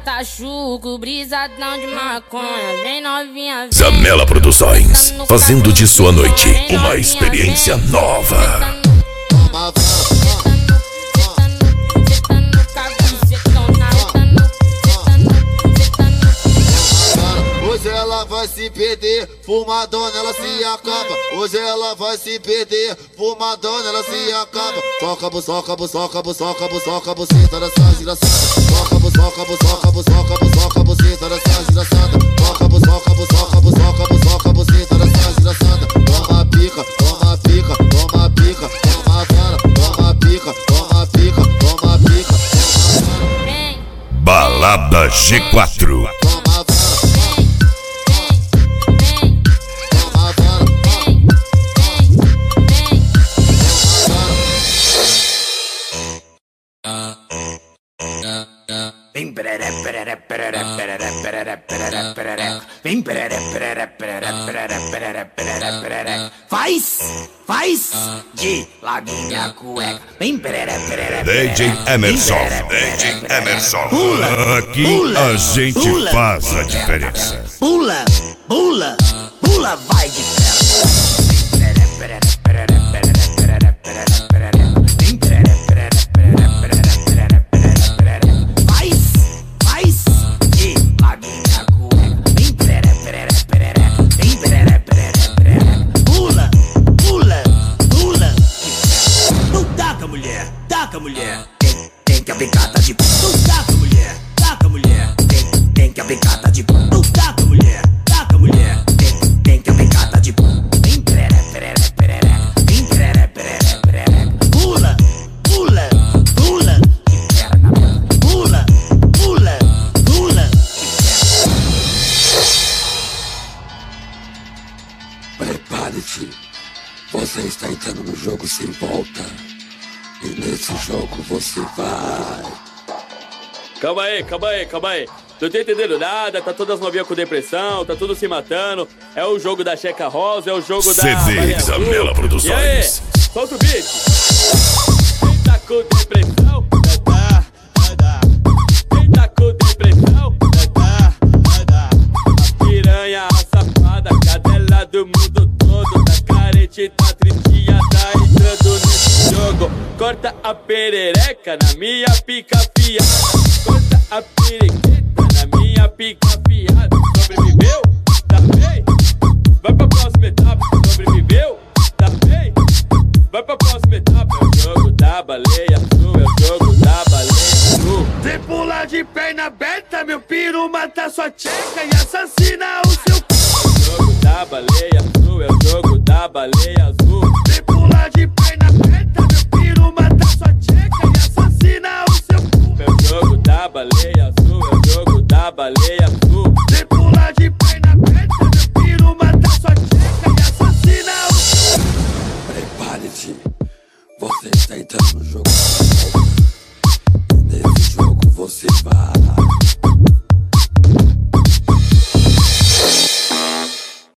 tachuco, brisadão de maconha. Vem novinha, vem. Zamela Produções, fazendo de sua noite uma experiência nova. Hoje ela vai se perder, fumadona ela se acaba. Hoje ela vai se perder, fumadona ela se acaba. Toca, buçoca, buçoca, buçoca, buçoca, buceta dessa desgraçada. Toca, buçoca, buçoca, buçoca, buçoca, buceta dessa desgraçada. Toca, buçoca, buçoca, buçoca, buçoca, buceta dessa desgraçada. Toma pica, toma pica, toma pica, toma vara, toma pica, toma pica, toma pica, toma vara. Balada G4. Vem perere perere perere perere perere perere perere. Vem perere perere perere perere perere perere perere. Faz de lado minha cueca. Vem perere perere. DJ Emerson, DJ Emerson. Pula, aqui a gente faz a diferença. Pula, pula, pula, vai de perere perere perere perere perere perere perere. Vem perere perere perere perere perere perere. Faz de lado minha cueca. Vem perere perere perere. Vem perere perere perere. Pula, pula, pula. Não taca mulher, taca mulher. Tem que aplicata de não taca mulher, taca mulher. Tem que aplicata de não taca mulher, taca mulher. Tem que aplicata de vem perere perere perere. Vem perere perere perere. Pula, pula, pula. Pula, pula, pula. Prepare-se, você está entrando no jogo sem volta. E nesse jogo você vai. Calma aí. Não tô entendendo nada, tá todas novinhas com depressão, tá tudo se matando. É o jogo da Checa Rosa, é o jogo da CD Zamela Produções. E aí, solta o beat. Quem tá com depressão, Quem tá com depressão, A piranha, a safada, cadela do mundo todo. Tá carente, tá triste, tá entrando nesse jogo. Corta a perereca na minha pica fiada. Corta a periqueta na minha pica fiada. Sobreviveu? Tá bem? Vai pra próxima etapa. Sobreviveu? Tá bem? Vai pra próxima etapa. É o jogo da baleia azul. É o jogo da baleia azul. Vem pular de perna aberta, meu piru mata sua tcheca e assassina o seu c... É o jogo da baleia azul. É o jogo da baleia azul. Vem pular de perna aberta, meu piru mata sua tcheca e assassina o seu c... É o jogo da baleia azul. É o jogo da baleia azul. Vem pular de perna aberta, meu piru mata sua tcheca e assassina o... Prepare-se, você está entrando no